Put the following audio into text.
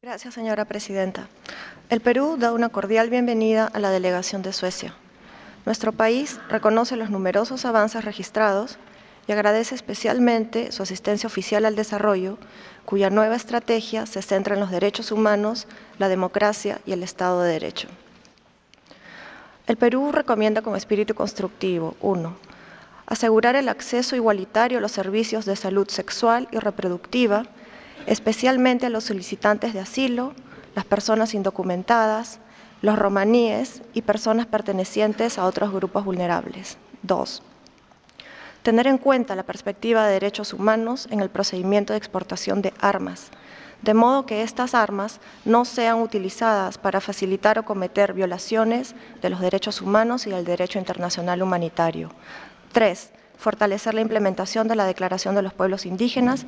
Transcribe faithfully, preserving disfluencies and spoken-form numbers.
Gracias, señora presidenta. El Perú da una cordial bienvenida a la delegación de Suecia. Nuestro país reconoce los numerosos avances registrados y agradece especialmente su asistencia oficial al desarrollo, cuya nueva estrategia se centra en los derechos humanos, la democracia y el Estado de Derecho. El Perú recomienda con espíritu constructivo, uno, asegurar el acceso igualitario a los servicios de salud sexual y reproductiva, especialmente a los solicitantes de asilo, las personas indocumentadas, los romaníes y personas pertenecientes a otros grupos vulnerables. Dos, tener en cuenta la perspectiva de derechos humanos en el procedimiento de exportación de armas, de modo que estas armas no sean utilizadas para facilitar o cometer violaciones de los derechos humanos y del derecho internacional humanitario. Tres, fortalecer la implementación de la Declaración de los Pueblos Indígenas